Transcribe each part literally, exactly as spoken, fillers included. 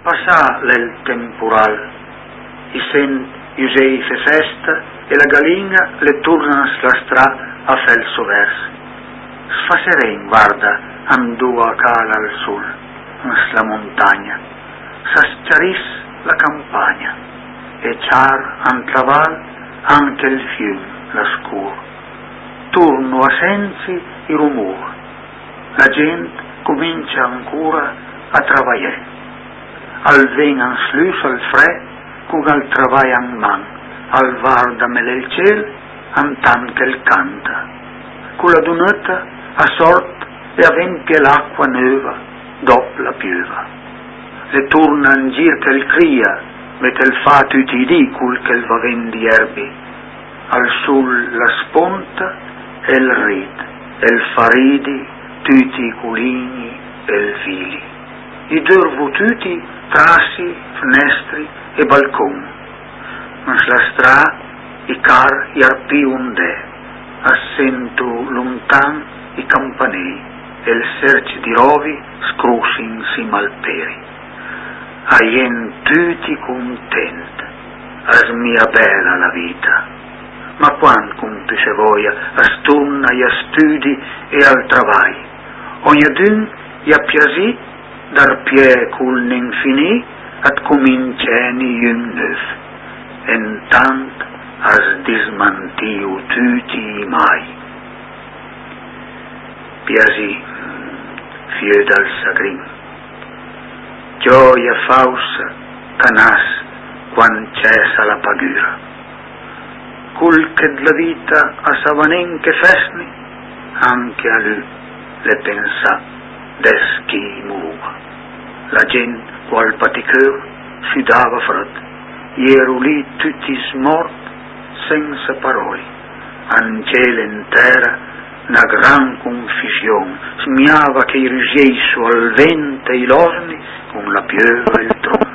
Passà l'el temporal, i sent Iusei fe festa e la galinha le turna la strà a felso vers. Sfa seren, guarda, andua cala al sul, la montagna, s'asciaris la campagna, e char antraval anche il fium, la scur. Turno a sensi i rumor, la gente comincia ancora a travagliare. Al ven an slus al fre, cug al travai an man, al varda me il ciel, antan che il canta. Con la dunetta a sort e avempie l'acqua neva, dop la piova. Le turna in gir che il cria, met il fa tutti i dì cul che il va vendi erbi. Al sul la sponta e il rid, e il faridi, tutti i culini e il fili. I dorvu tutti trassi, finestri e balcon. Ma la strada i car i arpi unde, assento lontan i campanei e il serci di rovi scrusin si malperi. Aien tutti content, as mia bella la vita, ma quan compice voia a stunna e a studi e al travai, ognadun i a piasi dar pie cul n'infini at comincieni un neuf, en tant as dismantiu tutti mai. Piasi, fieu dal sagrin, gioia fausa canas quan cessa la pagura, cul che la vita a savanen che fesni, anche a lui le pensa des chi muruva. La gent qual paticeur sudava fred, ieru lì tutti smort senza parole, an cielo in terra una gran confusione, smiava che i rusieissu al vento e i losni con la piova e il tron.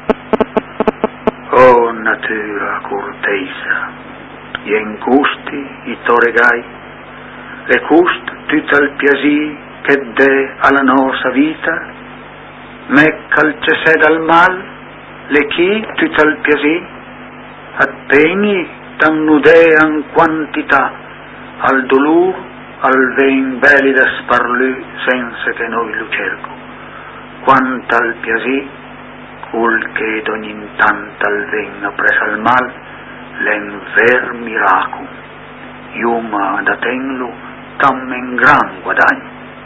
Oh natura cortesa, e in custi i toregai, le cust tutto il piasì che de alla nostra vita, meccal ce se dal mal, le chi tutto il piasì, appegni t'annudean quantità, al dolor, al ven belli da sparlù senza che noi lo cerco, quant al piasì, cul che d'ogni tant al ven appresa al mal, l'en ver miracum, iuma da tenlo tam en gran guadagno.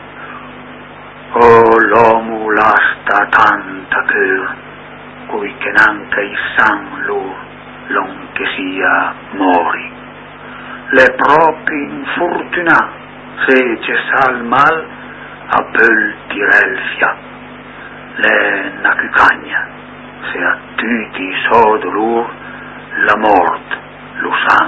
Oh, l'uomo l'asta tanta cœur, cui che nanca i san lor, l'on che sia mori. Le propri infortunà, se ce sa il mal, a pel tirel fia. Le nacucagna, se a tutti so dolor, la mort lo sa.